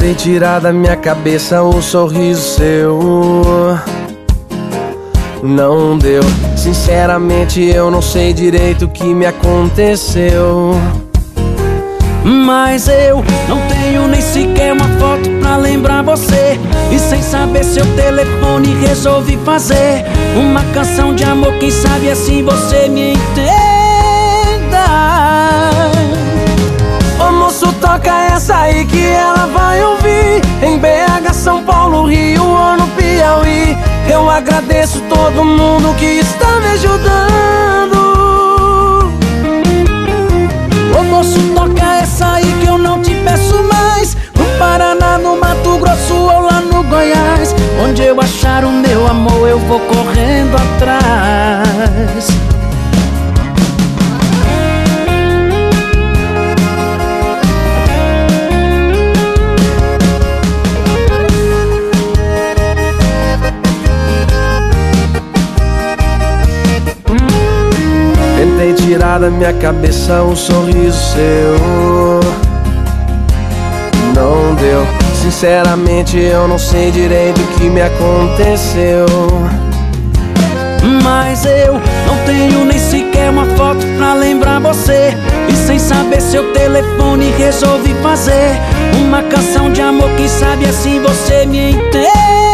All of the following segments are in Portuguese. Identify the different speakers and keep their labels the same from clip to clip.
Speaker 1: Tentei tirar da minha cabeça o sorriso seu, não deu. Sinceramente eu não sei direito o que me aconteceu,
Speaker 2: mas eu não tenho nem sequer uma foto pra lembrar você. E sem saber seu telefone resolvi fazer uma canção de amor, quem sabe assim você me entenda.
Speaker 1: Ô moço, toca essa aí que ela vai ouvir, em BH, São Paulo, Rio ou no Piauí. Eu agradeço todo mundo que está me ajudando.
Speaker 2: Ô moço, toca essa aí que eu não te peço mais, no Paraná, no Mato Grosso ou lá no Goiás. Onde eu achar o meu amor eu vou correndo atrás.
Speaker 1: Tentei tirar da minha cabeça o sorriso seu, não deu. Sinceramente eu não sei direito o que me aconteceu,
Speaker 2: mas eu não tenho nem sequer uma foto pra lembrar você. E sem saber seu telefone resolvi fazer uma canção de amor, quem sabe assim você me entenda.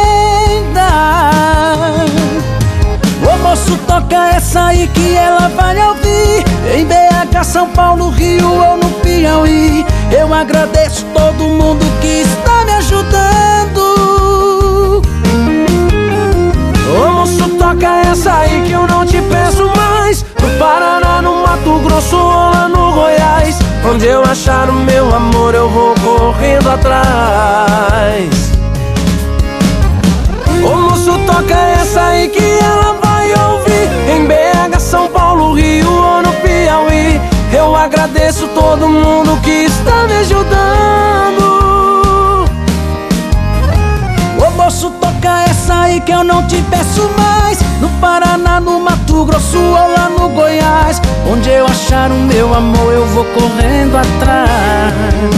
Speaker 2: Ô moço, toca essa aí que ela vai ouvir, em BH, São Paulo, Rio ou no Piauí. Eu agradeço todo mundo que está me ajudando.
Speaker 1: Ô moço, toca essa aí que eu não te peço mais, no Paraná, no Mato Grosso ou lá no Goiás. Onde eu achar o meu amor eu vou correndo atrás. Ô moço, toca essa aí que ela vai ouvir, em BH, São Paulo, Rio ou no Piauí. Eu agradeço todo mundo que está me ajudando.
Speaker 2: Ô moço, toca essa aí que eu não te peço mais, no Paraná, no Mato Grosso ou lá no Goiás. Onde eu achar o meu amor eu vou correndo atrás.